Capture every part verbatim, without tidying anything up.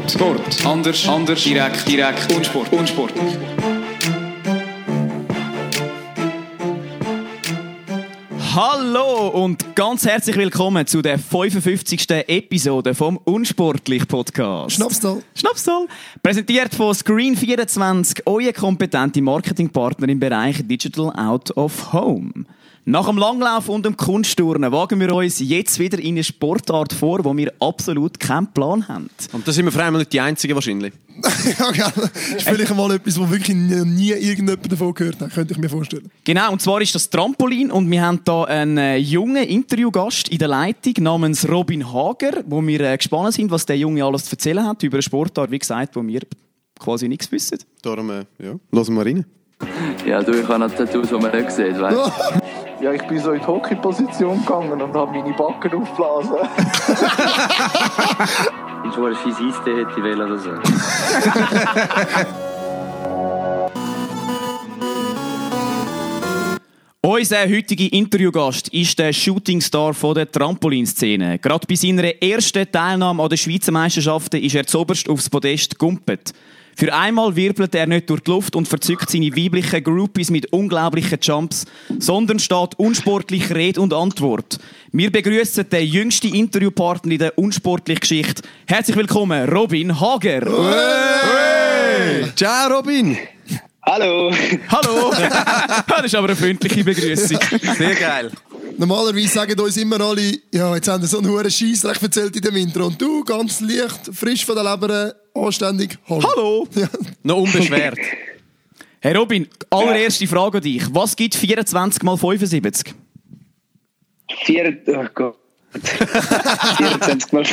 Sport. Sport. Anders. Anders. Direkt. Direkt. Unsport. Unsport. Hallo und ganz herzlich willkommen zu der fünfundfünfzigsten Episode vom Unsportlich-Podcast. Schnapstal. Schnapstal. Präsentiert von Screen vierundzwanzig, euer kompetente Marketingpartner im Bereich Digital Out of Home. Nach dem Langlauf und dem Kunstturnen wagen wir uns jetzt wieder in eine Sportart vor, wo wir absolut keinen Plan haben. Und da sind wir vor allem nicht die Einzigen wahrscheinlich. Ja, genau. Das ist vielleicht mal etwas, wo wirklich nie irgendjemand davon gehört hat, könnte ich mir vorstellen. Genau, und zwar ist das Trampolin und wir haben hier einen äh, jungen Interviewgast in der Leitung namens Robin Hager, wo wir äh, gespannt sind, was der Junge alles zu erzählen hat über eine Sportart, wie gesagt, wo wir quasi nichts wissen. Darum, äh, ja, lassen wir rein. Ja, du, ich habe noch Tattoos, die man nicht sieht, weißt du? Ja, ich bin so in die Hockey-Position gegangen und habe meine Backen aufgeblasen. Ich wollte ein scheiß Eistee hätte ich wählen oder so. Unser heutiger Interviewgast ist der Shootingstar der Trampolinszene. Gerade bei seiner ersten Teilnahme an den Schweizer Meisterschaften ist er zuoberst aufs Podest gegumpet. Für einmal wirbelt er nicht durch die Luft und verzückt seine weiblichen Groupies mit unglaublichen Jumps, sondern steht unsportlich Rede und Antwort. Wir begrüßen den jüngsten Interviewpartner in der unsportlichen Geschichte. Herzlich willkommen, Robin Hager. Hey! Ciao, Robin! Hallo! Hallo! Das ist aber eine freundliche Begrüßung. Sehr geil. Normalerweise sagen uns immer alle, ja, jetzt haben wir so einen hohen Scheissdreck erzählt in dem Intro. Und du, ganz leicht, frisch von der Leber, anständig, hallo. Hallo! Ja. Noch unbeschwert. Hey Robin, allererste Frage an dich. Was gibt vierundzwanzig mal fünfundsiebzig? Vier... Oh Gott. vierundzwanzig mal...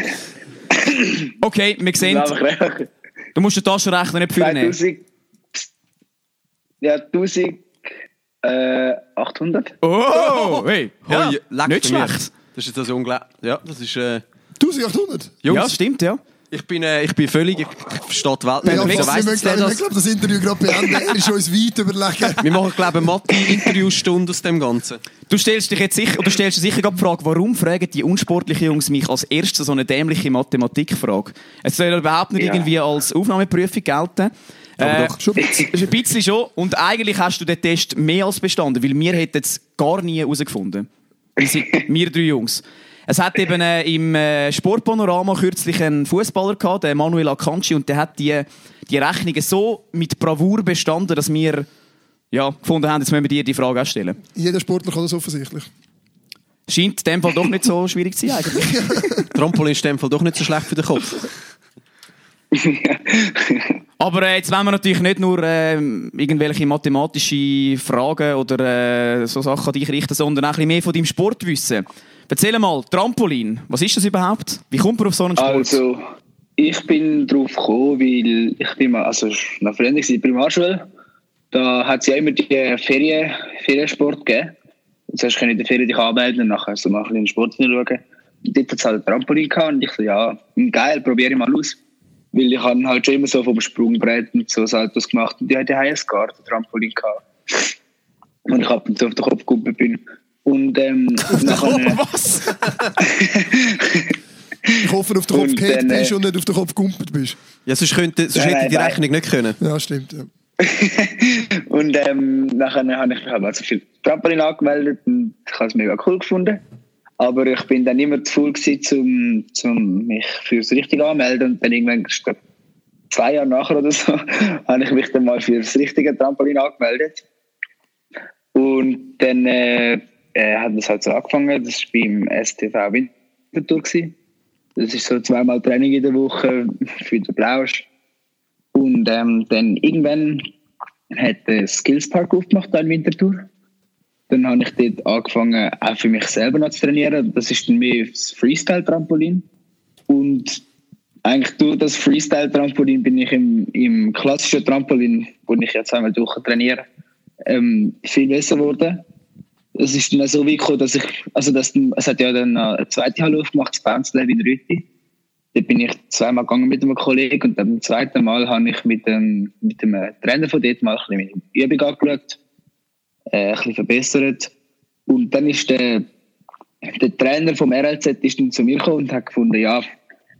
Okay, wir sehen... Du musst den Taschenrechner nicht führen. zweitausend... Ja, eintausendachthundert. Oh, hey, ja, Hoi, leck nicht mir. schlecht. Das ist das unglaublich. Ja, das ist... Äh, eintausendachthundert? Jungs, Ja, stimmt, ja. ich bin, äh, ich bin völlig... Ich, ich verstehe die Welt nicht. Ja, Wieso fast, weiss wir jetzt müssen, der ich das? glaube, das Interview gerade beenden. Er ist uns weit überlegen. Wir machen, glaube ich, eine Mathe-Interviewstunde aus dem Ganzen. Du stellst dich jetzt sicher, oder stellst dir sicher gerade die Frage, warum fragen die unsportlichen Jungs mich als erstes so eine dämliche Mathematikfrage? Es soll überhaupt nicht Ja. irgendwie als Aufnahmeprüfung gelten. Aber Äh, doch, schon ein bisschen. Das ist ein bisschen schon. Und eigentlich hast du den Test mehr als bestanden, weil wir hätten es gar nie herausgefunden. Wir, sind, wir drei Jungs. Es hat eben äh, im äh, Sportpanorama kürzlich einen Fußballer gehabt, den Manuel Akanji, und der hat die, die Rechnungen so mit Bravour bestanden, dass wir ja, gefunden haben, jetzt müssen wir dir die Frage auch stellen. Jeder Sportler kann das offensichtlich. Scheint in dem Fall doch nicht so schwierig zu sein eigentlich. Trampolin ist in dem Fall doch nicht so schlecht für den Kopf. Aber äh, jetzt wollen wir natürlich nicht nur äh, irgendwelche mathematische Fragen oder äh, so Sachen an dich richten, sondern auch ein bisschen mehr von deinem Sport wissen. Erzähl mal, Trampolin, was ist das überhaupt? Wie kommt man auf so einen Sport? Also, ich bin drauf gekommen, weil ich bin mal, also nach Freunden in der Primarschule, da hat es ja immer die Ferien, Feriensport gegeben. Und zuerst kann ich in der Ferien dich anmelden und nachher so mal ein bisschen in den Sport hinschauen. Und dort hat es halt ein Trampolin gehabt und ich so, ja, geil, probiere ich mal aus. Weil ich habe halt schon immer so vom Sprungbrett und so Saltos gemacht und die hatte ein Trampolin gehabt. Und ich ab und zu auf den Kopf geguckt bin. Und ähm, nachher... Was? Ich hoffe, auf den Kopf Und gehört dann, äh, bist und nicht auf den Kopf gegumpelt bist. Ja, sonst, könnte, sonst Nein, hätte ich die nein, Rechnung nicht können. Ja, stimmt. Ja. und ähm, nachher habe ich mich also für Trampolin angemeldet und ich habe es mega cool gefunden. Aber ich bin dann immer zu faul gewesen, um, um mich fürs Richtige anzumelden. Und dann irgendwann, ich glaube, zwei Jahre nachher oder so, habe ich mich dann mal für das richtige Trampolin angemeldet. Und dann äh, äh, hat es halt so angefangen. Das war beim S T V Winterthur gewesen. Das ist so zweimal Training in der Woche für den Blausch. Und ähm, dann irgendwann hat der Skillspark aufgemacht da in Winterthur. Dann habe ich dort angefangen, auch für mich selber noch zu trainieren. Das ist dann mehr das Freestyle-Trampolin. Und eigentlich durch das Freestyle-Trampolin bin ich im, im klassischen Trampolin, wo ich jetzt einmal durch trainiere, ähm, viel besser geworden. Es ist dann so weit gekommen, dass ich, also das, es hat ja dann eine zweite Halle aufgemacht, das Bounce Lab in Rütti. Da bin ich zweimal gegangen mit einem Kollegen und beim zweiten Mal habe ich mit dem, mit dem Trainer von dort mal ein bisschen meine Übung angeschaut. Äh, ein bisschen verbessert. Und dann ist der, der Trainer vom R L Z ist dann zu mir gekommen und hat gefunden, ja,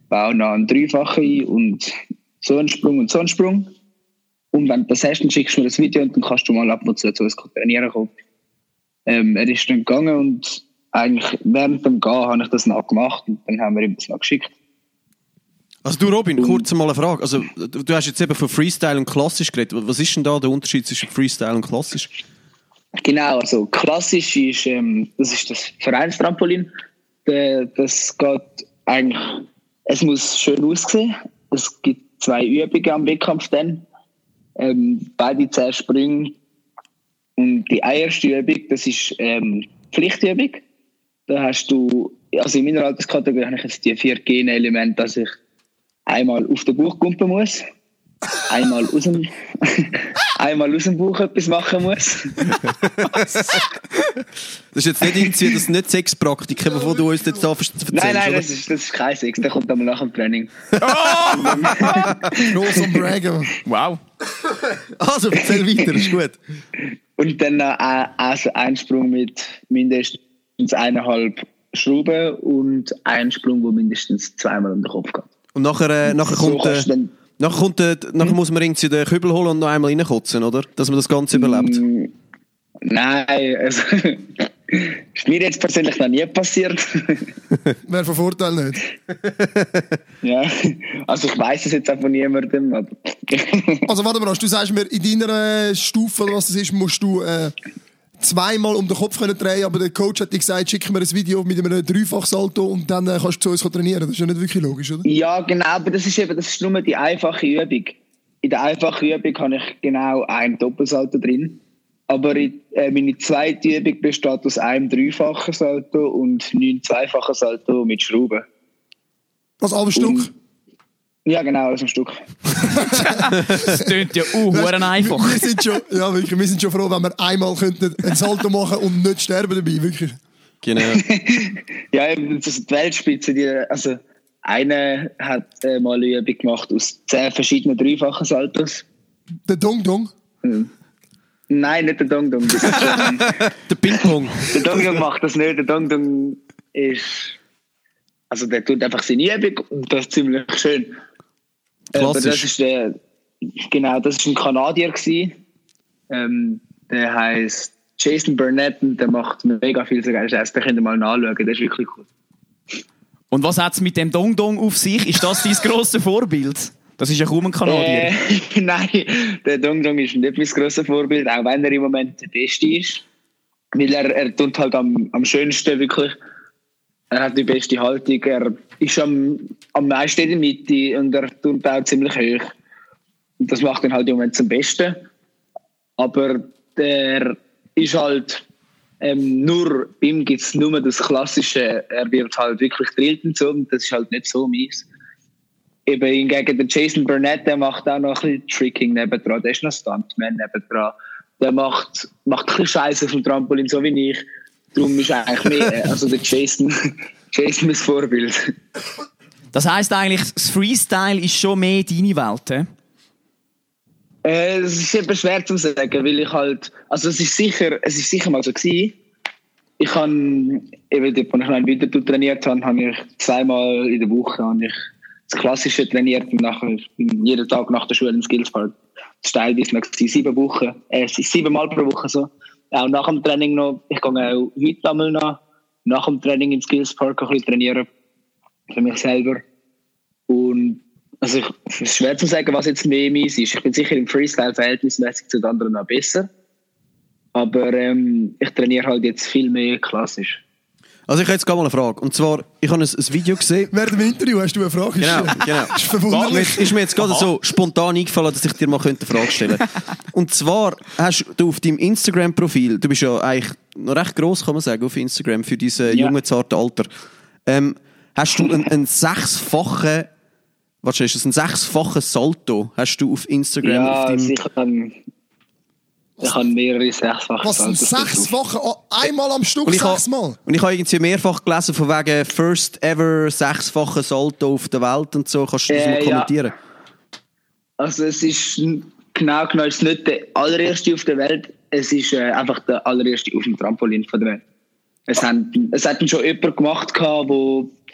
baue noch einen Dreifachen und so einen Sprung und so einen Sprung. Und wenn du das hast, dann schickst du mir das Video und dann kannst du mal ab und zu zu uns trainieren kommen. Ähm, er ist dann gegangen und eigentlich während dem Gehen habe ich das nachgemacht und dann haben wir ihm das nachgeschickt. Also du Robin, kurz mal eine Frage. Also du hast jetzt eben von Freestyle und Klassisch geredet. Was ist denn da der Unterschied zwischen Freestyle und Klassisch? Genau, also klassisch ist, ähm, das ist das Vereinstrampolin. De, das geht eigentlich, es muss schön aussehen. Es gibt zwei Übungen am Wettkampf dann. Ähm, beide zehn Sprünge. Und die erste Übung, das ist ähm, Pflichtübung. Da hast du, also in meiner Alterskategorie habe ich jetzt die vier Gen-Elemente, dass ich einmal auf den Bauch kumpen muss, einmal aus dem, einmal aus dem Bauch etwas machen muss. Das ist jetzt nicht irgendwie das nicht Sexpraktiken, bevor du uns jetzt da erzählst. Nein, nein, oder? das ist, das ist kein Sex, der kommt einmal nach dem Training. Gross und Braggen. Wow. Also, erzähl weiter, ist gut. Und dann äh, also ein Sprung mit mindestens eineinhalb Schrauben und ein Sprung, der mindestens zweimal um den Kopf geht. Und nachher, äh, nachher So kommt, äh, kannst du dann- nachher, kommt äh, nachher muss man irgendwie den Kübel holen und noch einmal reinkotzen, oder? Dass man das Ganze überlebt. Mm, Nein, also ist mir jetzt persönlich noch nie passiert. Wäre von Vorteil nicht. Ja, also ich weiss es jetzt auch von niemandem. Aber Also warte mal, du sagst mir, in deiner Stufe, oder was das ist, musst du äh, zweimal um den Kopf können drehen, aber der Coach hat dir gesagt, schick mir ein Video mit einem Dreifach-Salto und dann äh, kannst du zu uns trainieren. Das ist ja nicht wirklich logisch, oder? Ja, genau, aber das ist eben, das ist nur die einfache Übung. In der einfachen Übung habe ich genau einen Doppelsalto drin. Aber in, äh, meine zweite Übung besteht aus einem dreifachen Salto und neun zweifachen Salto mit Schrauben. Was, alle Stück? Und- Ja, genau, aus dem Stück. Das klingt ja uh, Weißt, huere einfach. Wir, wir, sind schon, ja, wirklich, wir sind schon froh, wenn wir einmal könnten ein Salto machen und nicht sterben dabei, wirklich. Genau. Ja, eben, das ist die Weltspitze. Die, also, einer hat äh, mal eine Übung gemacht aus zehn verschiedenen dreifachen Saltos. Der Dong Dong. Nein, nicht der Dong Dong. Das ist, ähm, Der Ping-Pong. der Dong Dong macht das nicht. Der Dong Dong ist. Also, der tut einfach seine Übung und das ist ziemlich schön. Aber das Klassisch. ist der. Genau, das ist ein Kanadier gewesen. Ähm, der heisst Jason Burnett und der macht mega viel so geiles Essen. Den könnt ihr mal nachschauen, der ist wirklich cool. Und was hat es mit dem Dong Dong auf sich? Ist das dein grosses Vorbild? Das ist ja kaum ein Kanadier. Äh, nein, der Dong Dong ist nicht mein grosses Vorbild, auch wenn er im Moment der Beste ist. Weil er, er tut halt am, am schönsten wirklich. Er hat die beste Haltung, er ist am, am meisten in der Mitte und er tut auch ziemlich hoch. Und das macht ihn halt im Moment zum Besten. Aber der ist halt ähm, nur, bei ihm gibt es nur das Klassische, er wird halt wirklich drillt und so, und das ist halt nicht so mies. Eben hingegen der Jason Burnett, der macht auch noch ein bisschen Tricking nebendran, der ist noch Stuntman nebendran. Der macht, macht ein bisschen Scheiße auf dem Trampolin, so wie ich. Darum ist eigentlich mehr, also der Jason, Jason mein Vorbild. Das heisst eigentlich, das Freestyle ist schon mehr deine Welt, he? Äh, es ist eben schwer zu sagen, weil ich halt, also es ist sicher, es ist sicher mal so gewesen. Ich habe, eben dort, wo ich noch in Winterthur trainiert habe, habe ich zweimal in der Woche habe ich das Klassische trainiert und nachher ich bin jeden Tag nach der Schule im Skillspark. Das war teilweise noch gewesen, sieben Wochen, äh, siebenmal pro Woche so. Auch nach dem Training noch, ich gehe auch heute einmal noch, nach dem Training im Skillspark ein bisschen trainieren. Für mich selber. Und also ich, es ist schwer zu sagen, was jetzt mehr meins ist. Ich bin sicher im Freestyle verhältnismäßig zu den anderen noch besser. Aber ähm, ich trainiere halt jetzt viel mehr klassisch. Also ich habe jetzt gerade mal eine Frage. Und zwar, ich habe ein, ein Video gesehen. Während dem Interview hast du eine Frage Genau, gestellt. genau. Das ist verwunderlich. Jetzt ist mir jetzt gerade so spontan eingefallen, dass ich dir mal eine Frage stellen könnte. Und zwar hast du auf deinem Instagram-Profil, du bist ja eigentlich noch recht gross, kann man sagen, auf Instagram, für dieses Ja. junge, zarte Alter. Ähm, hast du einen, einen sechsfachen, was ist das, einen sechsfachen Salto hast du auf Instagram? Ja, auf deinem, also ich habe ich habe mehrere sechsfache Was, ein Saltos sechs drauf. Wochen? Oh, einmal am Stück, Und ich habe sechsmal? und ich habe irgendwie mehrfach gelesen von wegen first ever sechsfachen Salto auf der Welt und so. Kannst du das Äh, mal ja. kommentieren? Also es ist n- genau genau es ist nicht der allererste auf der Welt, es ist äh, einfach der allererste auf dem Trampolin von der Welt. Es, haben, es hat schon jemand gemacht, gehabt, wo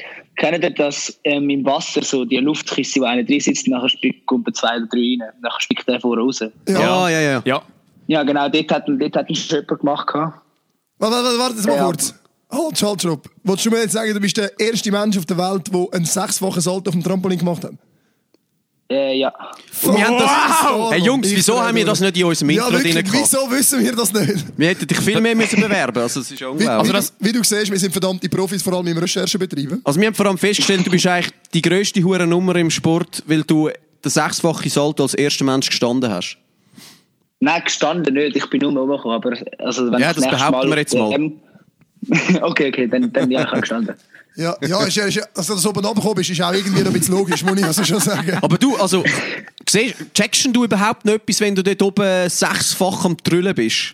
kennt ihr das ähm, im Wasser, so die Luftkiste, wo einer drin sitzt, nachher spickt kommt zwei oder drei rein, nachher spickt der vorher raus. Ja, ja, ja. Ja. Ja, genau, dort hat, dort hat ein Schöpfer gemacht. Warte, warte, warte, jetzt mal Ja. kurz. Halt, halt, Schrupp. Wolltest du mir jetzt sagen, du bist der erste Mensch auf der Welt, der einen sechsfachen Salto auf dem Trampolin gemacht hat? Äh, ja. Und wir haben das, Wow! hey Jungs, Ich wieso bin haben wir das nicht in unserem Ja, Intro drin wirklich, gehabt? wieso wissen wir das nicht? Wir hätten dich viel mehr müssen bewerben, also das ist ja Wie, unglaublich. wie, du, wie du siehst, wir sind verdammte Profis, vor allem im Recherchebetrieben. Also wir haben vor allem festgestellt, du bist eigentlich die grösste Hurennummer im Sport, weil du den sechsfachen Salto als erster Mensch gestanden hast. Nein, gestanden nicht, ich bin nur rumgekommen, aber also, wenn Ja, ich das nächstes behaupten wir jetzt mal. Ähm, okay, okay, dann, dann ja, ich habe gestanden. Ja, ja, ist, ja- ist, ja- dass du das oben runtergekommen bist, ist auch irgendwie noch ein bisschen logisch, muss ich also schon sagen. Aber du, also, siehst, checkst du überhaupt noch etwas, wenn du dort oben sechsfach am Trüllen bist?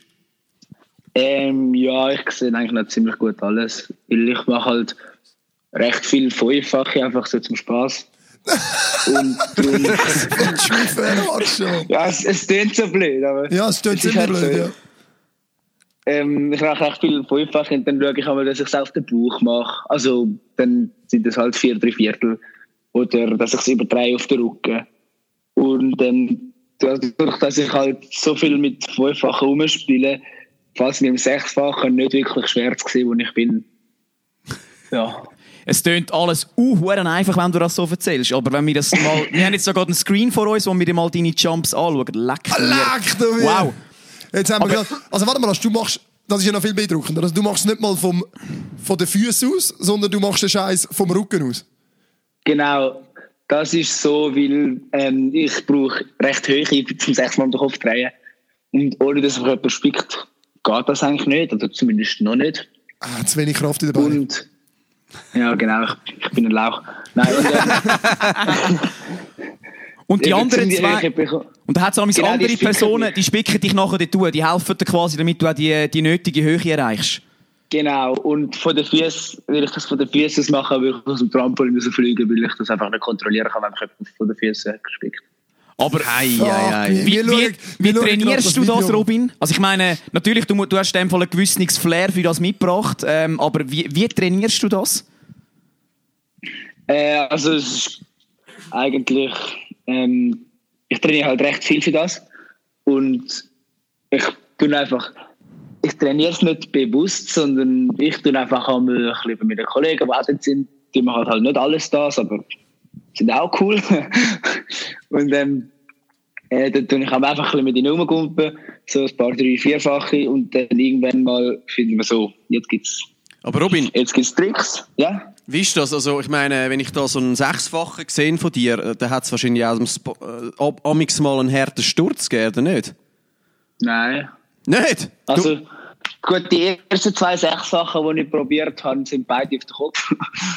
Ähm, ja, ich sehe eigentlich noch ziemlich gut alles, weil ich mache halt recht viel Fünffache, einfach so zum Spaß. Und darum, Und Schweife, Arsch, ja. ja, es, es klingt so blöd, aber Ja, es klingt es ist ziemlich halt blöd, so. ja. Ähm, ich mache echt viel Fünffache und dann schaue ich einmal, dass ich es auf den Bauch mache. Also dann sind das halt vier, drei Viertel. Oder dass ich es übertreibe auf den Rücken. Und ähm, dadurch, dass ich halt so viel mit Fünffachen rumspiele, fällt es mir im Sechsfachen nicht wirklich schwer zu sehen, wo ich bin. Ja. Es tönt alles uh, einfach, wenn du das so erzählst. Aber wenn wir das mal... wir haben jetzt sogar einen Screen vor uns, wo wir dir mal deine Jumps anschauen. Leck mir. Leck du mir. Wow. Jetzt haben wir Aber- grad, also warte mal, du machst, das ist ja noch viel beeindruckender. Also du machst es nicht mal vom, von den Füßen aus, sondern du machst den Scheiß vom Rücken aus. Genau. Das ist so, weil ähm, ich brauche recht Höhe zum sechsmal um den Kopf drehen. Und ohne dass mich jemand spickt, geht das eigentlich nicht. Oder zumindest noch nicht. Ah, zu wenig Kraft in der Beine. Und ja, genau, ich, ich bin ein Lauch. Nein, und, äh, Und die eben anderen ziemlich zwei... Höhe bekommen. Und da hat es auch Genau, die andere spicken Personen, mich. die spicken dich nachher dort durch. Die helfen dir quasi, damit du auch die, die nötige Höhe erreichst. Genau, und von den Füßen, will ich das von den Füßen aus machen, will ich aus dem Trampolin rausfliegen, weil ich das einfach nicht kontrollieren kann, wenn mich jemand von den Füßen gespickt. Aber Ei, Fuck, ei, ei. wir- wie, wir wie, schauen- wie wir schauen gerade trainierst das du das, Video. Robin? Also ich meine, natürlich, du, mu- du hast in dem Fall ein gewisses Flair für das mitgebracht, ähm, aber wie, wie trainierst du das? Äh, also es ist eigentlich, ähm, ich trainiere halt recht viel für das und ich tue einfach, ich trainiere es nicht bewusst, sondern ich tue einfach einmal ein bisschen mit den Kollegen, die auch dort sind, die machen halt nicht alles das, aber sind auch cool. Und ähm, äh, dann tue ich auch einfach ein bisschen mit ihnen rumgumpen, so ein paar, drei, vierfache und dann irgendwann mal finden wir so, jetzt gibt's, Aber Robin, jetzt gibt's Tricks, ja. wie ist das? Also, ich meine, wenn ich da so einen Sechsfachen gesehen von dir, äh, dann hat es wahrscheinlich auch am Sp- äh, ab- amix mal einen harten Sturz gegeben, oder nicht? Nein. Nicht? Also, gut, die ersten zwei Sechssachen, die ich probiert habe, sind beide auf den Kopf.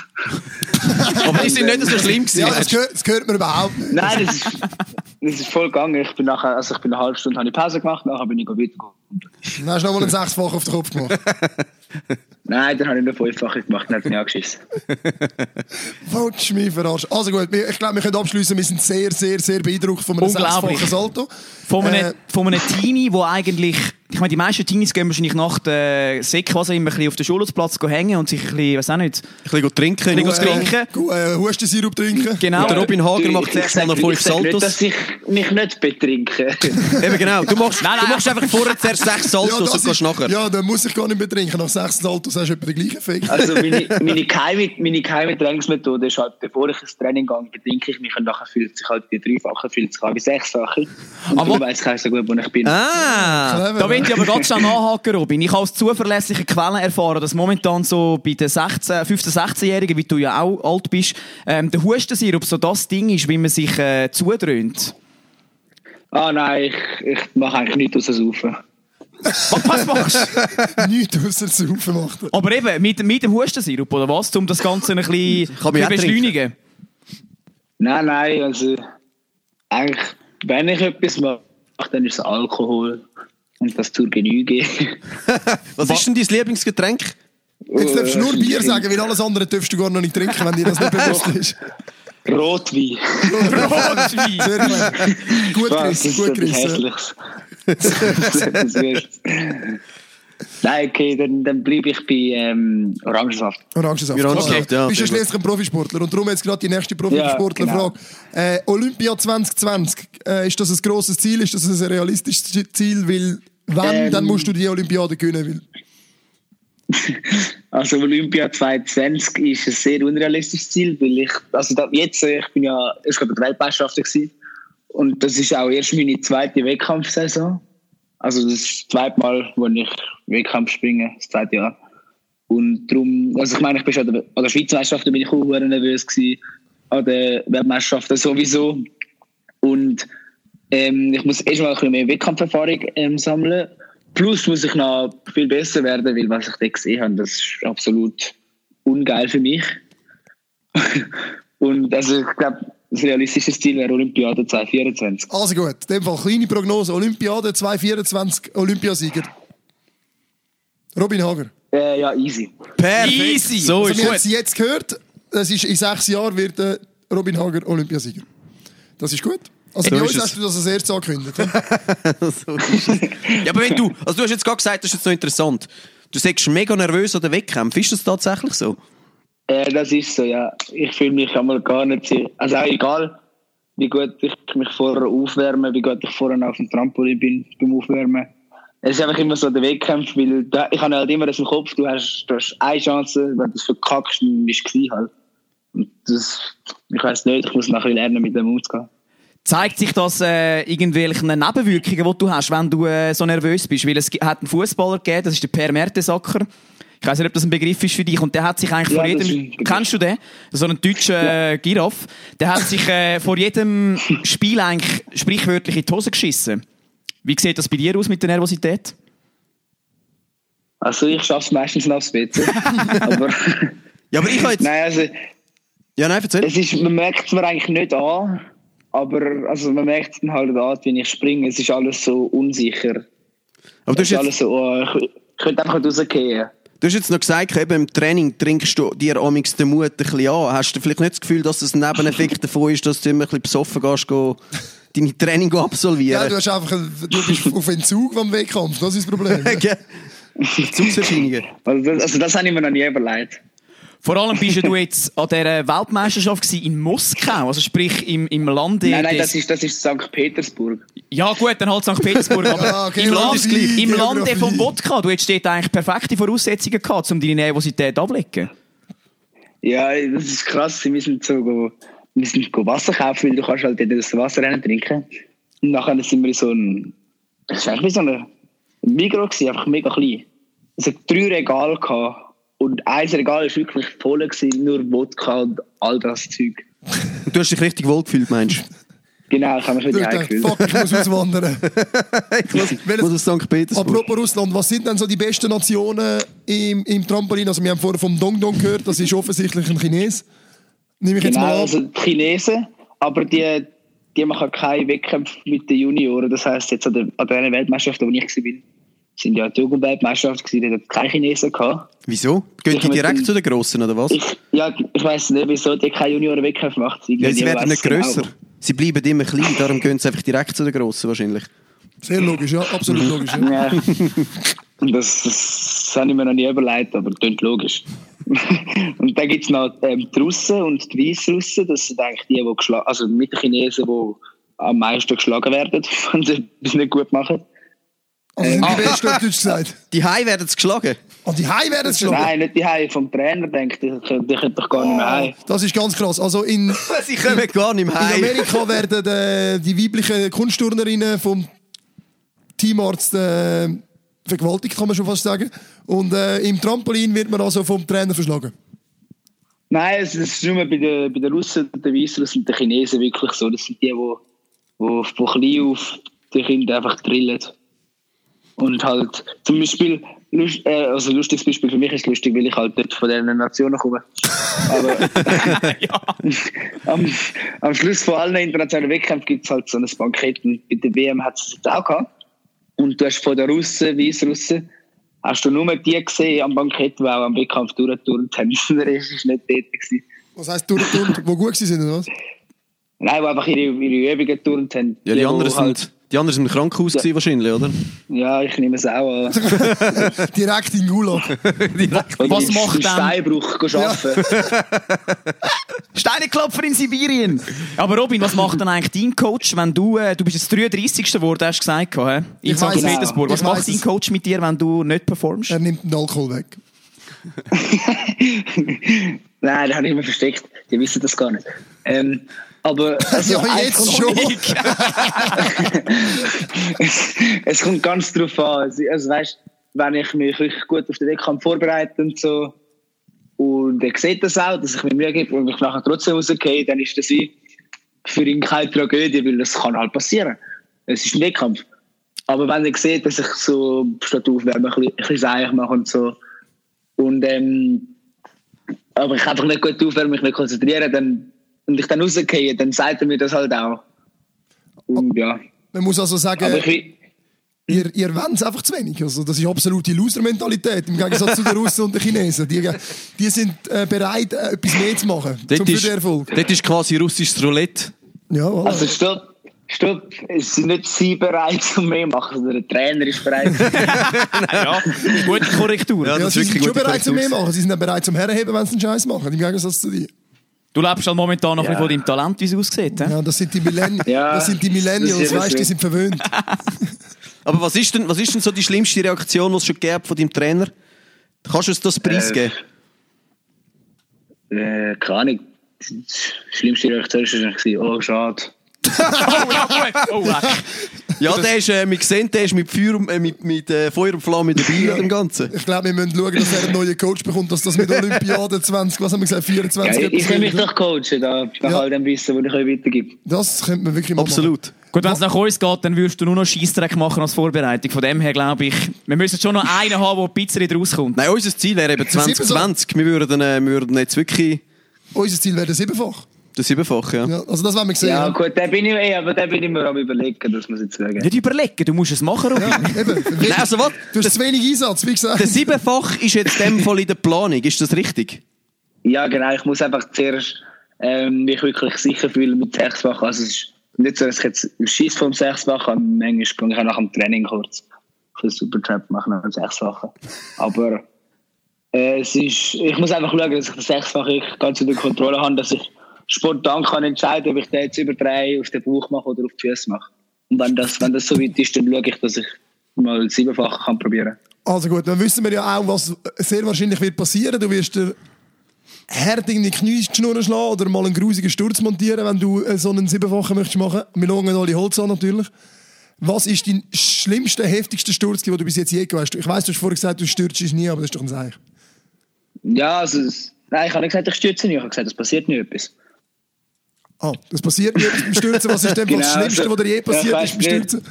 Aber die sind nicht so schlimm gewesen. Ja, das gehört, das gehört mir überhaupt nicht. Nein, das ist, das ist voll gegangen. Ich bin nachher, also ich bin eine halbe Stunde habe ich Pause gemacht, nachher bin ich weitergekommen. Dann hast du noch mal einen Sechsfach auf den Kopf gemacht. Nein, dann habe ich eine Fünffache gemacht und hat mich angeschissen. Wolltest du mich verarschen? Also gut, wir- ich glaube, wir können abschließen. Wir sind sehr, sehr, sehr beeindruckt von einem Unglaublich. sechsfachen Salto. Von einem, Äh, von einem Teenie, wo eigentlich, ich meine, die meisten Teenies gehen wahrscheinlich nach der Sek, was immer ein bisschen auf den Schulhausplatz hängen und sich ein bisschen, weiß auch nicht, Ein bisschen trinken. ein bisschen Äh, trinken. Gut, äh, Hustensirup trinken. Genau. Der Robin Hager Du, macht ich zuerst mal sag- noch fünf ich sag nicht, Saltos. dass ich mich nicht betrinke. Eben genau. Du machst, Nein, nein. du machst einfach vorher zuerst sechs Saltos das und gehst ist- nachher. Ja, dann muss ich gar nicht mehr trinken. Nach sechs Saltos hast du etwa den gleichen Effekt. Also meine, meine, geheime, meine geheime Trainingsmethode ist halt, bevor ich ins Training gehe, betrinke ich mich und nachher fühlt sich halt die dreifache, fühlt sich an wie sechsfache. Und Aber- dann weiss ich auch so gut, wo ich bin. Ah! Clever, Da will ja. ich aber ganz schnell nachhaken, Robin. Ich habe aus zuverlässigen Quellen erfahren, dass momentan so bei den sechzehn, fünfzehn-, sechzehnjährigen, wie du ja auch alt bist, ähm, der Hustensirup so das Ding ist, wie man sich äh, zudröhnt. Ah nein, ich, ich mache eigentlich nichts aus dem Saufen. Was, was machst du? Nichts ausser Saufen macht er. Aber eben, mit, mit dem Hustensirup, oder was? Um das Ganze ein bisschen Kann man zu auch beschleunigen. Nein, nein, also eigentlich, wenn ich etwas mache, dann ist es Alkohol und das zur Genüge. Was ist denn dein Lieblingsgetränk? Jetzt darfst du nur Äh, Bier sagen, weil alles andere darfst du gar noch nicht trinken, wenn dir das nicht bewusst ist. Rotwein. Rotwein. Sehr clever. Gut Was, gerissen, das gut ist etwas gerissen. Hässliches. Das ist etwas Wüstes. Nein, okay, dann, dann bleibe ich bei ähm, Orangensaft. Orangensaft. Orangensaft, Okay. ja. Bist ja schließlich ein Profisportler. Und darum jetzt gerade die nächste Profisportlerfrage. Ja, genau. äh, Olympia zwanzig zwanzig, äh, ist das ein grosses Ziel? Ist das ein realistisches Ziel? Weil, wenn, ähm, dann musst du die Olympiade gewinnen. Weil also Olympia zwanzig zwanzig ist ein sehr unrealistisches Ziel, weil ich, also da, jetzt, ich bin ja, ich war bei der Weltmeisterschaft gewesen, und das ist auch erst meine zweite Wettkampfsaison. Also das ist das zweite Mal, wo ich Wettkampf springe, das zweite Jahr. Und darum, also ich meine, ich bin schon an der, an der Schweizer Meisterschaft bin ich auch sehr nervös gewesen, an der Weltmeisterschaften sowieso. Und ähm, ich muss erst mal ein bisschen mehr Wettkampferfahrung ähm, sammeln. Plus muss ich noch viel besser werden, weil was ich da gesehen habe, das ist absolut ungeil für mich. Und also ich glaube, das realistische Ziel wäre Olympiade zwanzig vierundzwanzig. Also gut, in dem Fall kleine Prognose. Olympiade zwanzig vierundzwanzig, Olympiasieger. Robin Hager. Äh, ja, easy. Perfekt. Easy. So Also ist wir haben gut. es jetzt gehört, es ist, in sechs Jahren wird äh, Robin Hager Olympiasieger. Das ist gut. Also So bei ist uns es. hast du das als erstes angekündigt. He? So ist es. Ja, aber wenn du, also du hast jetzt gerade gesagt, das ist jetzt noch interessant. Du sagst mega nervös an den Wettkämpfen. Ist das tatsächlich so? Äh, das ist so, ja. Ich fühle mich einmal gar nicht sicher. Also auch egal, wie gut ich mich vorher aufwärme, wie gut ich vorher auf dem Trampolin bin beim Aufwärmen. Es ist einfach immer so der Wettkampf, weil da, ich habe halt immer das im Kopf, du hast, du hast eine Chance, wenn du das verkackst, dann bist du gewesen halt. Und das, ich weiss nicht, ich muss nachher lernen, mit dem umzugehen. Zeigt sich das äh, irgendwelche Nebenwirkungen, die du hast, wenn du äh, so nervös bist? Weil es hat einen Fußballer gegeben, das ist der Per Mertesacker. Ich weiss nicht, ob das ein Begriff ist für dich. Und der hat sich eigentlich Ja, vor das jedem... ist ein Kennst du den? So einen deutschen äh, Giraffe. Der hat sich äh, vor jedem Spiel eigentlich sprichwörtlich in die Hose geschissen. Wie sieht das bei dir aus mit der Nervosität? Also ich schaffe es meistens noch aufs W C. aber Ja, aber ich habe jetzt... nein, also Ja, nein, erzähl. es ist, man merkt es mir eigentlich nicht an, aber also man merkt es dann halt an, wenn ich springe. Es ist alles so unsicher. Aber du Es hast, ist alles jetzt, so, oh, ich, ich könnte einfach nicht rausgehen. du hast jetzt noch gesagt, eben im Training trinkst du dir amigs den Mut ein bisschen an. Hast du vielleicht nicht das Gefühl, dass das ein Nebeneffekt davon ist, dass du immer ein bisschen besoffen gehst, go deine Training absolvieren? Ja, du, hast einfach, ein- du bist auf Entzug vom Wettkampf, das ist das Problem. Gell? Entzugserscheinungen. Also das, also das habe ich mir noch nie überlegt. Vor allem bist du jetzt an dieser Weltmeisterschaft gewesen in Moskau, also sprich im, im Lande... Nein, nein, des- das ist, das ist Sankt Petersburg. Ja gut, dann halt Sankt Petersburg, aber Ja, okay, im, Land Land, ist gleich, im Lande Geografie. vom Wodka, du hättest dort eigentlich perfekte Voraussetzungen gehabt, um deine Nervosität abzulegen. Ja, das ist krass. Wir sind so go, wir sind go Wasser kaufen, weil du kannst halt dort das Wasser rein trinken. Und nachher sind wir in so ein, das war eigentlich wie so ein Migros gewesen, einfach mega klein. Es hat drei Regale gehabt. Und ein Regal war wirklich voll gewesen, nur Wodka und all das Zeug. Und du hast dich richtig wohl gefühlt, meinst du? Genau, ich habe mich Du wieder denkst, eingefühlt. fuck, ich muss auswandern. Ich muss, Welches- muss aus Sankt Petersburg. Apropos Russland, was sind denn so die besten Nationen im, im Trampolin? Also wir haben vorher vom Dong Dong gehört, das ist offensichtlich ein Chines. Nehme ich jetzt Genau, mal an. also die Chinesen, aber die, die machen keine Wettkämpfe mit den Junioren. Das heisst, jetzt an der, an der Weltmeisterschaft, wo ich war, sind ja die Jugendweltmeisterschaft gewesen, die hat keine Chinesen gehabt. Wieso? Gehen Ich die mit direkt dem- zu den Grossen, oder was? Ich, ja, ich weiss nicht, wieso die keine Junioren-Wettkämpfe macht. Ja, sie werden nicht grösser. Genau. Sie bleiben immer klein, darum gehen sie einfach direkt zu den Grossen wahrscheinlich. Sehr logisch, ja, absolut logisch. Ja. Ja. Das, das habe ich mir noch nie überlegt, aber das klingt logisch. Und dann gibt es noch ähm, die Russen und die Weißrussen. Das sind eigentlich die, die geschlagen, also mit den Chinesen, die am meisten geschlagen werden, wenn sie etwas nicht gut machen. Also sind die Besten, auf Deutsch gesagt. Die Hai werden es geschlagen. Und die Hai werden es schon. Nein, nicht die Heim vom Trainer, denkt, die, die können doch gar nicht mehr heim. Das ist ganz krass. Also in, Sie kommen gar nicht mehr in heim. Amerika werden äh, die weiblichen Kunstturnerinnen vom Teamarzt äh, vergewaltigt, kann man schon fast sagen. Und äh, im Trampolin wird man also vom Trainer verschlagen. Nein, es ist nur bei den, bei den Russen, den Weißrussen und den Chinesen wirklich so. Das sind die, die, die von klein auf die Kinder einfach drillen. Und halt, zum Beispiel, lust, äh, also lustiges Beispiel für mich ist lustig, weil ich halt dort von diesen Nationen komme. Aber am, am Schluss von allen internationalen Wettkämpfen gibt es halt so ein Bankett. Und bei der W M hat es jetzt auch gehabt. Und du hast von den Russen, Weißrussen, hast du nur die gesehen am Bankett, die auch am Wettkampf durchgeturnt haben. Der Rest war nicht dort gewesen. Was heisst durchgeturnt, wo gut gewesen sind, oder was? Nein, die einfach ihre, ihre Übungen geturnt haben. Ja, die anderen halt, sind Die anderen sind im Krankenhaus gewesen, wahrscheinlich, oder? Ja, ich nehme es auch an. Direkt in Gulag. Oder Was im- macht im denn- Steinbruch arbeiten. Steineklopfer in Sibirien! Aber Robin, was macht denn eigentlich dein Coach, wenn du, äh, du bist jetzt dreiunddreißigste geworden, hast du gesagt, hä? in Ich Sankt weiss es. Petersburg. Was Ich macht weiss dein es. Coach mit dir, wenn du nicht performst? Er nimmt den Alkohol weg. Nein, das habe ich immer versteckt. Die wissen das gar nicht. Ähm, aber also, Ja, jetzt einfach- schon. es, es kommt ganz drauf an. Also, also weißt, wenn ich mich wirklich gut auf den Wettkampf vorbereite und so, und er sieht das auch, dass ich mir Mühe gebe und ich nachher trotzdem rausgehe, dann ist das wie für ihn keine Tragödie, weil das kann halt passieren. Es ist ein Wettkampf. Aber wenn er sieht, dass ich so statt aufwärmen ein bisschen, ein bisschen seich mache und so, und ähm, aber ich einfach nicht gut aufwärmen, mich nicht konzentrieren, dann, und ich dann rausgehe, dann sagt er mir das halt auch. Und ja. Man muss also sagen, Aber ich will, ihr, ihr wollt es einfach zu wenig. Also, das ist absolute Loser-Mentalität im Gegensatz zu den Russen und den Chinesen. Die, die sind äh, bereit, äh, etwas mehr zu machen zum Dort für ist, den Erfolg. dort ist quasi russisches Roulette. Ja, voilà. also stopp, stopp, es sind nicht sie bereit zum mehr machen, sondern der Trainer ist bereit. Ja, gute Korrektur. Ja, ja, das sie ist sind wirklich schon gute bereit zum mehr Korrektur. machen. Sie sind auch bereit zum Herrenheben, wenn sie einen Scheiß machen. Im Gegensatz zu dir. Du lebst halt momentan noch Ja. ein bisschen von deinem Talent, wie es aussieht. He? Ja, das sind die, Millenn Ja, das sind die das Millennials, ist weißt du, die so. sind verwöhnt. Aber was ist denn, was ist denn so die schlimmste Reaktion, die es schon gegeben von deinem Trainer? Kannst du uns das preisgeben? äh, keine Ahnung. Die schlimmste Reaktion war wahrscheinlich, oh, schade. Oh, ja, gut. Oh, leck. Ja, der ist, äh, wir sehen, der ist mit Feuer, und- äh, mit, mit äh, Feuer und Flamme dabei bei dem Ganzen. Ich glaube, wir müssen schauen, dass er einen neuen Coach bekommt, dass das mit Olympiade zwanzig, was haben wir gesagt, Ja, vierundzwanzig ich, ich kann mich wird. doch coachen, da nach Ja. all dem Wissen, das ich euch weitergebe. Das könnte man wirklich mal Absolut. Gut, wenn es nach uns geht, dann würdest du nur noch Scheissdreck machen als Vorbereitung. Von dem her glaube ich, wir müssen schon noch einen haben, der ein bisschen rauskommt. Nein, unser Ziel wäre eben zwanzig zwanzig. Wir würden, äh, wir würden jetzt wirklich machen. Unser Ziel wäre siebenfach. das Siebenfache, ja. Ja, also das wollen wir sehen. Ja, Ja, gut, da bin ich, eh, aber da bin ich mir am überlegen, dass wir es jetzt sagen. Nicht überlegen, du musst es machen, Robin. ja eben. Nein, also was? Du hast zu wenig Einsatz, wie gesagt. Der Siebenfach ist jetzt in dem Fall in der Planung. Ist das richtig? Ja, genau. Ich muss einfach zuerst ähm, mich wirklich sicher fühlen mit Sechsfach. Also es ist nicht so, dass ich jetzt im Schieß vom Sechsfach habe. Manchmal gehe ich auch nach dem Training kurz für Supertrap machen nach dem Sechsfachen. Aber äh, es ist, ich muss einfach schauen, dass ich das Sechsfach ich ganz unter Kontrolle habe, dass ich spontan kann entscheiden, ob ich den jetzt über drei auf den Bauch mache oder auf die Füße mache. Und wenn das, wenn das so weit ist, dann schaue ich, dass ich mal siebenfach kann probieren. Also gut, dann wissen wir ja auch, was sehr wahrscheinlich wird passieren. Du wirst dir hart in die Knieschnur schlagen oder mal einen grusigen Sturz montieren, wenn du äh, so einen siebenfachen möchtest machen. Wir schauen alle Holz an natürlich. Was ist dein schlimmster, heftigster Sturz, den du bis jetzt je gehabt hast? Ich weiss, du hast vorhin gesagt, du stürzt dich nie, aber das ist doch ein Seich. Ja, also, es- nein, ich habe nicht gesagt, ich stürze nicht. Ich habe gesagt, es passiert nicht etwas. Ah, das passiert nicht beim Stürzen. Was ist denn Genau, das Schlimmste, so- was dir je Ja, passiert ich ist weiss beim nicht. Stürzen?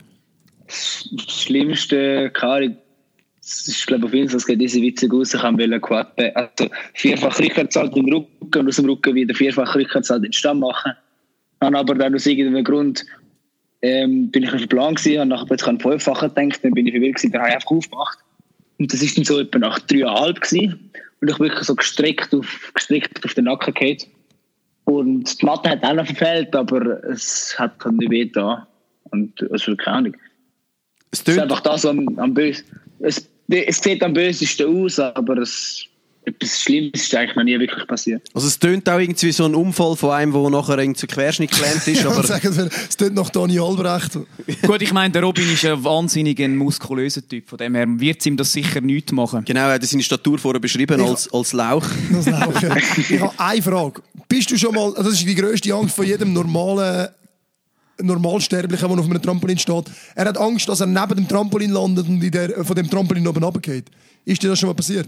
Das Schlimmste, keine Ahnung, das ist, glaube ich, auf jeden Fall, es geht diese Witze aus. Ich wollte Quad, also vierfach Rückwärtssalto im Rücken und aus dem Rücken wieder vierfach Rückwärtssalto in den Stamm machen. Habe aber dann aus irgendeinem Grund ähm, bin ich auf dem Plan gewesen, habe nachher plötzlich an den Fünffachen gedacht, dann bin ich verwirrt gewesen, dann habe ich einfach aufgemacht. Und das ist dann so etwa nach dreieinhalb gewesen. Und ich wirklich so gestreckt auf, gestreckt auf den Nacken gehabt. Und die Matte hat auch noch verfehlt, aber es hat dann nicht weh da. Und also keine Ahnung. Es Es ist tönt, einfach das am, am bösen. Es, es sieht am bösesten aus, aber es, etwas Schlimmes ist eigentlich noch nie wirklich passiert. also es tönt auch irgendwie so ein Unfall von einem, der nachher irgendwie zu Querschnitt gelähmt ist. Aber Aber sagen wir, es tut nach Dani Albrecht. Gut, ich meine, der Robin ist ein wahnsinnig ein muskulöser Typ. Von dem her wird es ihm das sicher nichts machen. genau, er hat seine Statur vorher beschrieben Ich- als, als Lauch. Das Laufen. Ich habe eine Frage. Bist du schon mal, das ist die grösste Angst von jedem normalen Normalsterblichen, der auf einem Trampolin steht. Er hat Angst, dass er neben dem Trampolin landet und in der, von dem Trampolin oben runtergeht. Ist dir das schon mal passiert?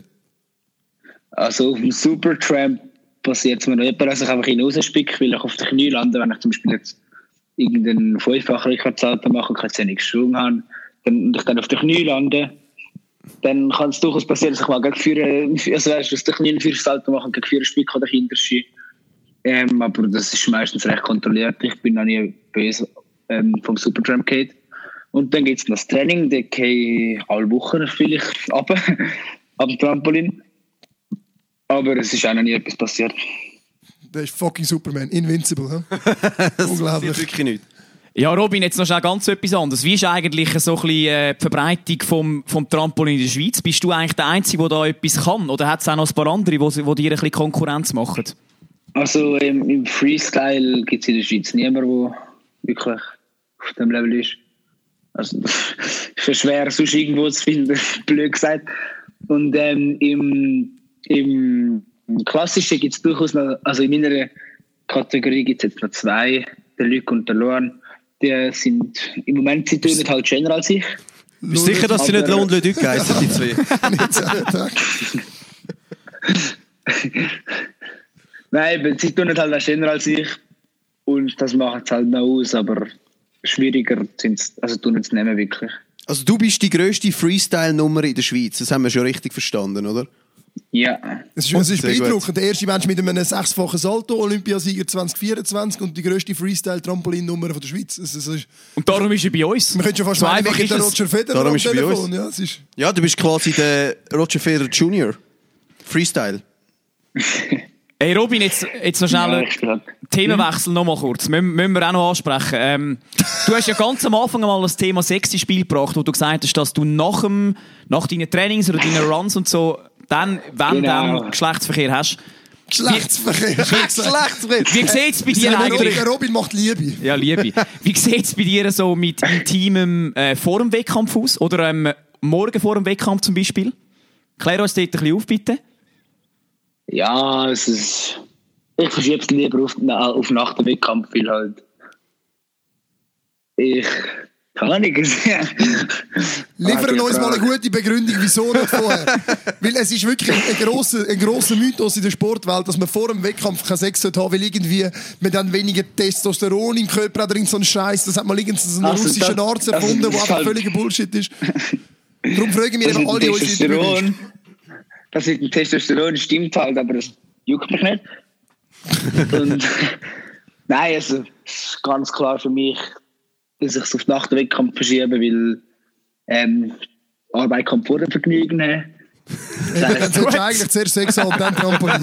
Also auf dem Supertramp passiert es mir noch nicht, dass ich einfach hinausspicke, weil ich auf den Knie lande, wenn ich zum Beispiel jetzt irgendeinen fünffachen Rückwärtssalto mache und keine Zähne geschwungen habe, dann, und ich dann auf den Knie lande, dann kann es durchaus passieren, dass ich mal gegen Führer, also weißt du, dass ich nie einen Führersalto mache und gegen Führer spicke oder hinterste. Ähm, aber das ist meistens recht kontrolliert. Ich bin noch nie böse ähm, vom Supertramp gehabt. Und dann gibt es noch das Training, da gehe ich alle Wochen vielleicht ab, am Trampolin. Aber es ist auch noch nie etwas passiert. Der ist fucking Superman. Invincible. He? Das Unglaublich. passiert wirklich nicht. Ja, Robin, jetzt noch schnell ganz etwas anderes. Wie ist eigentlich so ein bisschen äh, die Verbreitung vom, vom Trampolin in der Schweiz? Bist du eigentlich der Einzige, der da etwas kann? Oder hat es auch noch ein paar andere, die dir ein bisschen Konkurrenz machen? Also im, im Freestyle gibt es in der Schweiz niemanden, der wirklich auf dem Level ist. Also es ist schwer, sonst irgendwo zu finden, blöd gesagt. Und ähm, im, im Klassischen gibt es durchaus noch, also in meiner Kategorie gibt es jetzt noch zwei, der Luc und der Luan. Die sind, im Moment, sie tun nicht halt schöner als ich. Bist du sicher, dass sie nicht Lohn Le Duc heissen, die zwei? Nicht so, Nein, sie tun nicht halt auch schöner als ich. Und das macht es halt noch aus, aber schwieriger sind sie, also tun es nicht mehr wirklich. Also du bist die grösste Freestyle-Nummer in der Schweiz, das haben wir schon richtig verstanden, oder? Ja. Es ist, es ist Sehr beeindruckend. Der erste Mensch mit einem sechsfachen Salto-Olympiasieger zwanzig vierundzwanzig und die grösste Freestyle-Trampolin-Nummer von der Schweiz. Es, es ist, Und darum ist er bei uns. man könnte schon fast So meinen, einfach wegen ist der es. Roger Federer Darum am ist er bei Telefon. uns. Ja, es ist, Ja, du bist quasi der Roger Federer Junior. Freestyle. Hey Robin, jetzt, jetzt noch Ja, schnell ich glaub. Themenwechsel noch mal kurz. Müssen, müssen wir auch noch ansprechen. Ähm, du hast ja ganz am Anfang mal das Thema Sex ins Spiel gebracht, wo du gesagt hast, dass du nach, dem, nach deinen Trainings oder deinen Runs und so, dann, wenn Genau. dann Geschlechtsverkehr hast. Geschlechtsverkehr. Geschlechtsverkehr. Wie sieht's bei dir Der eigentlich? Robin, Robin macht Liebe. Ja, Liebe. Wie sieht's bei dir so mit intimem äh, vor dem Wettkampf aus? Oder ähm, morgen vor dem Wettkampf zum Beispiel? Klär uns dort ein bisschen auf, bitte. Ja, es ist. Ich verschiebe es lieber auf, na, auf nach dem Wettkampf, weil halt. Ich. Kann nicht sehen. Liefern uns mal eine gute Begründung, wieso nicht vorher. Weil es ist wirklich ein grosser, ein grosser Mythos in der Sportwelt, dass man vor dem Wettkampf keinen Sex haben sollte, weil irgendwie man dann weniger Testosteron im Körper hat oder irgend so einen Scheiß. Das hat mal irgendein so einen Also russischen das- Arzt also erfunden, das der ist einfach halt- völliger Bullshit ist. Darum fragen wir Das eben mit alle dem unsere Interviews. Testosteron. Das mit dem Testosteron stimmt halt, aber das juckt mich nicht. Und, nein, also, es ist ganz klar für mich, dass ich es auf Nacht den Wettkampf verschiebe, weil ähm, Arbeit kommt vor dem Vergnügen. Dann solltest du eigentlich zuerst Sex haben und dann Trampolin.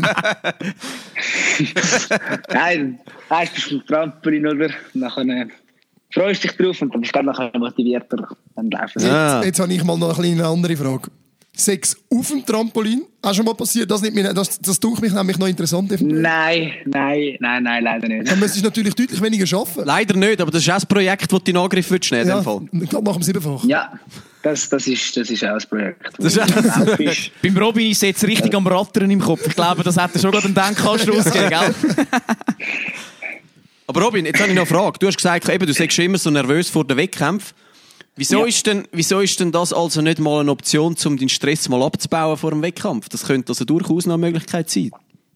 Nein, erst bist du auf dem Trampolin, oder? Nachher äh, freust du dich drauf und dann bist du nachher motivierter. Dann laufen sie. Ah. Jetzt habe ich mal noch eine kleine andere Frage. Sex auf dem Trampolin? Auch schon mal passiert? Das, nicht mehr, das, das tut mich nämlich noch interessant. Nein, nein, nein, nein, leider nicht. Dann müsstest du natürlich deutlich weniger arbeiten. Leider nicht, aber das ist auch ein Projekt, das du in Angriff würdest nehmen, in Ja, dem Fall. ich glaube nach dem Siebenfach. Ja, das, das, ist, das ist auch ein Projekt. Das ist- Auch ist. Beim Robin ist es jetzt richtig am Rattern im Kopf. Ich glaube, das hätte schon gerade einen Denkanstoss gegeben, gell? Aber Robin, jetzt habe ich noch eine Frage. Du hast gesagt, eben, du sagst schon immer so nervös vor den Wettkämpfen. Wieso, Ja. ist denn, wieso ist denn das also nicht mal eine Option, um deinen Stress mal abzubauen vor dem Wettkampf? Das könnte also durchaus noch eine Möglichkeit sein.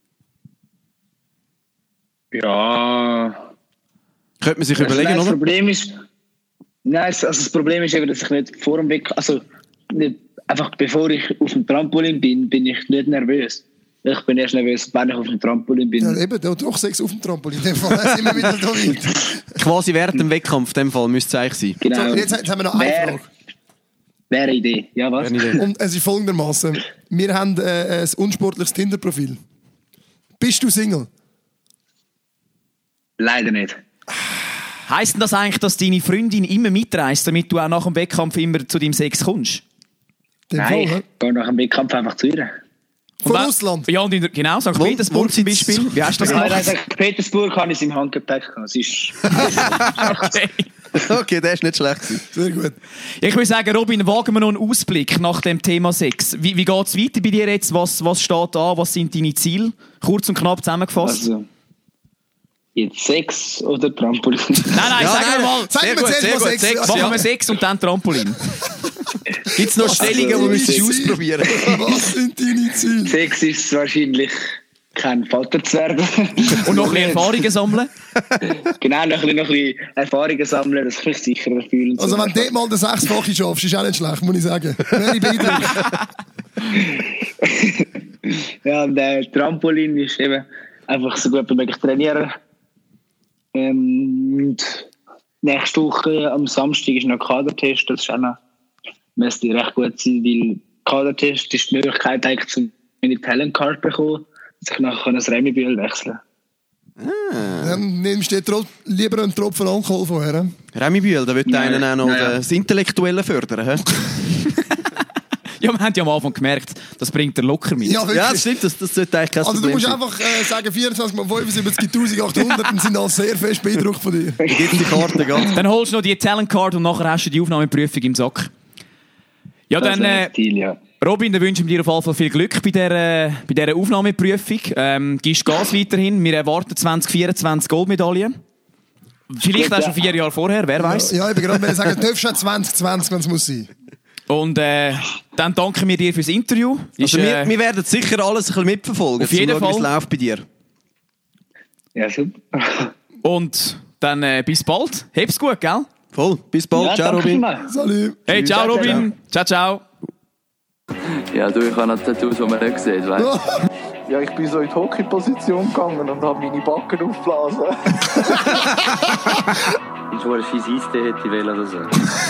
Ja. Könnte man sich Das, überlegen, nein, das oder? Problem ist, nein, es- also das Problem ist eben, dass ich nicht vor dem Weg, also nicht, einfach bevor ich auf dem Trampolin bin, bin ich nicht nervös. Ich bin erst nervös, wenn ich auf dem Trampolin bin. Ja, eben, da doch Sex auf dem Trampolin. In dem Fall sind wir wieder da weit. Quasi während dem Wettkampf, in dem Fall, müsste es eigentlich sein. Genau. So, jetzt, jetzt haben wir noch eine Wer- Frage. Wäre eine Idee. Ja, was? Wäre eine Idee. Und es ist folgendermaßen: Wir haben äh, ein unsportliches Tinder-Profil. Bist du Single? Leider nicht. Heisst denn das eigentlich, dass deine Freundin immer mitreist, damit du auch nach dem Wettkampf immer zu deinem Sex kommst? In dem Nein, Fall, hä? ich gehe nach dem Wettkampf einfach zu ihr. Von Und wenn- Russland? Ja, und in der, genau, Sankt Wohn- Petersburg zum Wohnsitz- Beispiel. Wie hast du das Nein, gemacht? nein, Sankt Petersburg habe ich es im Handgepäck. Es ist Okay. Okay, der ist nicht schlecht gewesen. Sehr gut. Ich würde sagen, Robin, wagen wir noch einen Ausblick nach dem Thema Sex. Wie, wie geht es weiter bei dir jetzt? Was, was steht an? Was sind deine Ziele? Kurz und knapp zusammengefasst. also jetzt Sex oder Trampolin. nein, nein, Ja, sagen wir nein, mal. Sag Sehr mir gut, zuerst sehr mal gut. Sex. Sex, Also, Machen wir Sex und dann Trampolin. Gibt es noch Stellungen, die deine müsstest du Ziele? ausprobieren? Was sind deine Ziele? Sex ist wahrscheinlich kein Vater zu werden. Und noch ein bisschen Erfahrungen sammeln. Genau, noch ein bisschen, noch ein bisschen Erfahrungen sammeln, dass ich mich sicherer fühle. und Also so. wenn du dort mal den Sechsfache schaffst, ist auch nicht schlecht, muss ich sagen. Wäre beeindruckend. Ja, und der Trampolin ist eben einfach so gut wie möglich trainieren. Ähm, und nächste Woche am Samstag ist noch Kadertest. Das ist auch noch, müsste recht gut sein, weil Kadertest ist die Möglichkeit, eigentlich zum meine Talentcard bekommen, dass ich nachher ein Remibühl wechseln kann. Dann nimmst du dir tro- lieber einen Tropfen Alkohol vorher. Remy Bühl, da wird Nein. einen auch noch Ja, ja. das Intellektuelle fördern. He? Ja, wir haben ja am Anfang gemerkt, das bringt er locker mit. Ja, wirklich. Ja, das stimmt, das, das sollte eigentlich kein Also du Problem musst sein. einfach äh, sagen vierundzwanzig mal fünfundsiebzigtausendachthundert und sind alle sehr fest beeindruckt von dir. Wie gibt's die Karte ganz? Dann holst du noch die Talent Card und nachher hast du die Aufnahmeprüfung im Sack. Ja, Das dann, wäre äh, ein Deal, ja. Robin, dann wünschen wir dir auf jeden Fall viel Glück bei dieser, bei dieser Aufnahmeprüfung. Ähm, gibst Gas weiterhin. Wir erwarten zwanzig vierundzwanzig Goldmedaillen. Vielleicht auch schon vier Jahre vorher, wer weiß. Ja, ich bin gerade sagen, du darfst schon zwanzig zwanzig, wenn es muss sein. Und äh, dann danken wir dir fürs Interview. Ist, Also wir, äh, wir werden sicher alles ein bisschen mitverfolgen. Auf jeden zu schauen, wie es Fall. läuft bei dir. Ja, super. und dann äh, bis bald. Hab's gut, gell? Voll. Bis bald. Ja, Ciao, danke Robin. vielmals. Salut. Hey, ciao, Ciao, Robin. Ciao, ciao. Ja, du, ich habe noch Tattoos, die man nicht sieht, weißt du? Ja, ich bin so in die Hockey-Position gegangen und habe meine Backen aufgeblasen. Ich wollte ein scheiß Eistee hätte ich wollen oder so.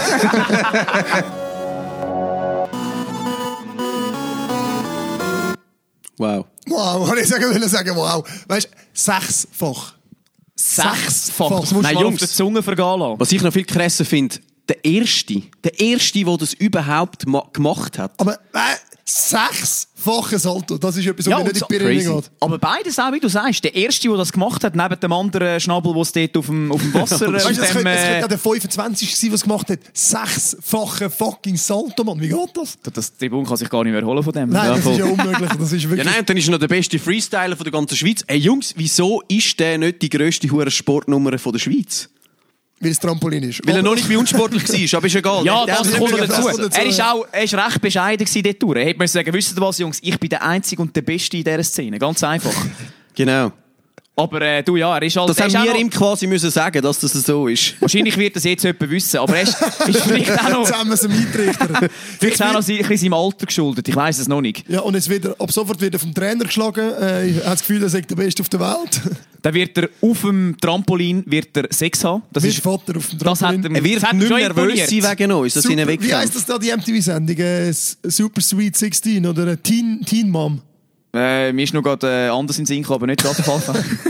Wow. Wow, wollte ich sagen, will sagen, wow. Weißt du, sechsfach. Sechsfach. Das musst du Nein, mal Jungs. auf der Zunge vergehen lassen. Was ich noch viel krasser finde, der Erste, der Erste, der das überhaupt ma- gemacht hat. Aber äh, sechsfache Salto, das ist etwas, was Ja, mir und nicht in so- die Birne crazy. geht. Aber beides auch, wie du sagst. Der Erste, der das gemacht hat, neben dem anderen Schnabel, der es dort auf dem, auf dem Wasser... Weißt du, auf das dem, könnte, das äh, könnte ja der fünfundzwanzigste sein, der es gemacht hat. Sechsfache fucking Salto, Mann. Wie geht das? das Tribun kann sich gar nicht mehr erholen von dem. Nein, Ja, das voll. ist ja unmöglich. Das ist Ja, wirklich... nein, und dann ist er noch der beste Freestyler von der ganzen Schweiz. Ey Jungs, wieso ist der nicht die grösste hure Sportnummer von der Schweiz? Weil es Trampolin ist. Weil er Aber- noch nicht wie unsportlich war, aber ist egal. Ja, Der- das der- kommt noch das dazu. kommt dazu, Er ist ja. auch er ist recht bescheiden gewesen dort durch. Er hätte mir sagen, wisst ihr was, Jungs, ich bin der Einzige und der Beste in dieser Szene. Ganz einfach. Genau. Aber äh, du, ja, er ist halt... Das er ist haben auch wir noch- ihm quasi müssen sagen, dass das so ist. Wahrscheinlich wird das jetzt jemand wissen, aber er ist, ist vielleicht auch noch... Jetzt haben wir es ihm eintrichtern. Vielleicht auch noch ein bisschen seinem Alter geschuldet. Ich weiss es noch nicht. Ja, und jetzt wieder, ab sofort wird er vom Trainer geschlagen. Äh, ich habe das Gefühl, er sei der Beste auf der Welt. Dann wird er auf dem Trampolin wird er Sex haben. Das Wie ist... Vater auf dem Das hat Trampolin. er, Er wird das hat nicht schon mehr nervös imponiert. sein wegen uns, dass ihn Super, wie wegkämpft. heisst das da, die M T V-Sendung? Äh, S- Super Sweet sechzehn oder äh, Teen, Teen Mom? Äh, mir ist noch gerade äh, anders in den Sinn gekommen, aber nicht das Fall.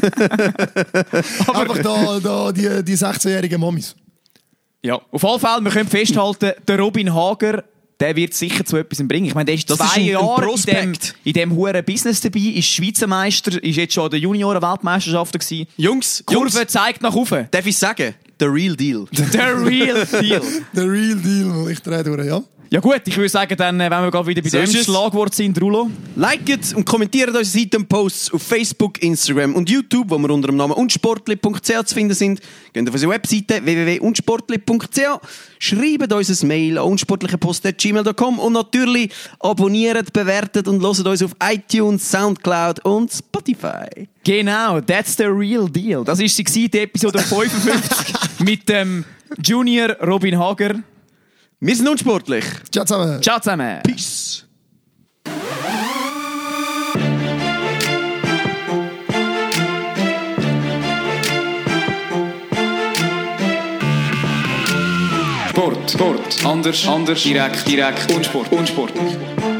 Einfach da, da die, die sechzehnjährigen Mamis. Ja, auf jeden Fall, wir können festhalten, der Robin Hager, der wird sicher zu etwas bringen. Ich meine, der ist Das zwei ist ein- ein Jahre in dem, Prospekt. in dem huren Business dabei, ist Schweizer Meister, ist jetzt schon an den Junioren-Weltmeisterschaften gewesen. Jungs, Kurve Jungs, zeigt nach oben. darf ich sagen? The real deal. Der Real Deal. Der Real Deal, ich drehe durch, ja. Ja gut, ich würde sagen, dann, äh, wenn wir gerade wieder bei So dem ist es. Schlagwort sind, Rulo. Liket und kommentiert unsere Seitenposts auf Facebook, Instagram und YouTube, wo wir unter dem Namen unsportli punkt c h zu finden sind. Geht auf unsere Webseite w w w punkt unsportli punkt c h, schreibt uns ein Mail an unsportlichepost at gmail punkt com und natürlich abonniert, bewertet und hört uns auf iTunes, Soundcloud und Spotify. Genau, that's the real deal. Das war sie, die Episode fünfundfünfzig mit dem Junior Robin Hager. Wir sind unsportlich. Ciao zusammen. Ciao zusammen. Peace. Sport, Sport, anders, anders, direkt, direkt, Unsport, Unsportlich.